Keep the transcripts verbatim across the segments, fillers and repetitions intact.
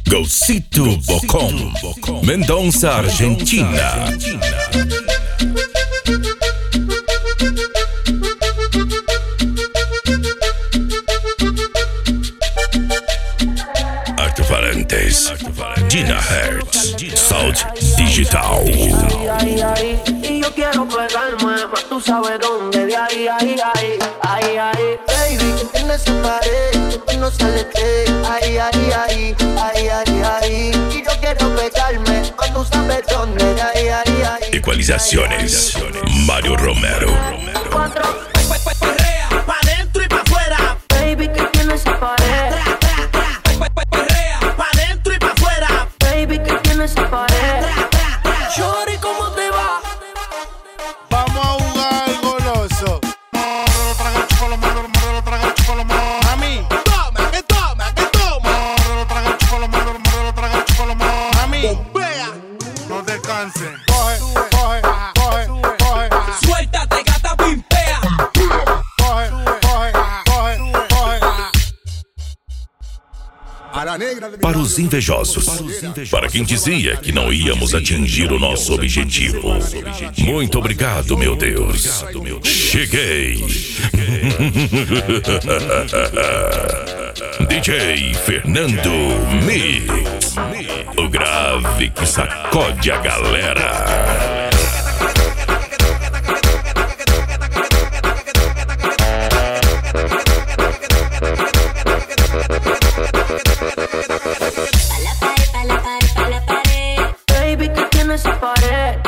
Gocito Bocón, Mendoza, Argentina. Altoparentes, Gina Hertz, South Digital. Ay, ay, y yo quiero pegarme, mas tú sabes dónde. De ahí, ay, ay, ay, ay. Baby, que tienes esa pared, que no sale de. Ay, ay, ay, ay, ay, ay. Y yo quiero pegarme, mas tú sabes dónde. De ahí, ay, ay. Ecualizaciones, Mario Romero. Cuatro. Perrea, pa' dentro y pa' afuera. Baby, que tienes esa pared. Perrea, pa' dentro y pa' afuera. Baby, que tienes esa pared. Shorty, ¿cómo te va? Vamos a jugar goloso. Mami, Toma, que toma, que toma. mami, Bombea. no te canses. Coge, coge, coge, coge. Suéltate, gata, pimpea. Coge, coge, coge, coge. A la negra de Para os invejosos, para quem dizia que não íamos atingir o nosso objetivo. Muito obrigado, meu Deus. Cheguei. D J Fernando Mix, o grave que sacode a galera. Baby, que tienes esa pared.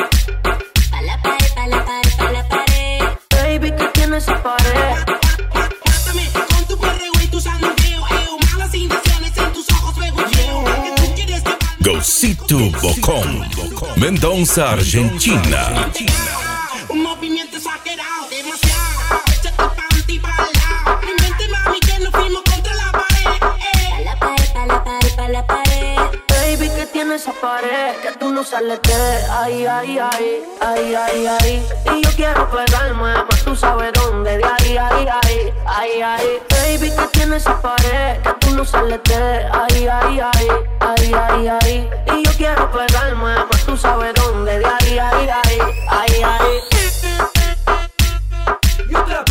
Baby, que tienes esa pared. Mátame con tu perreo y tu sangreo. Eo, malas intenciones en tus ojos veo. Que tú quieres que Gocito Bocón, Mendoza, Argentina. un movimiento exagerado, demasiado. Echa tu panty para el lado. Mi mente, mami, que nos fuimos contra la pared. Baby, que tienes esa pared, que tú no sales de. Ay, ay, ay, ay, ay, ay. Y yo quiero pegarme, mas tú sabes dónde. De ahí, ay, ay, ay, ay. Baby, que tienes esa pared, que tú no sales de. Ay,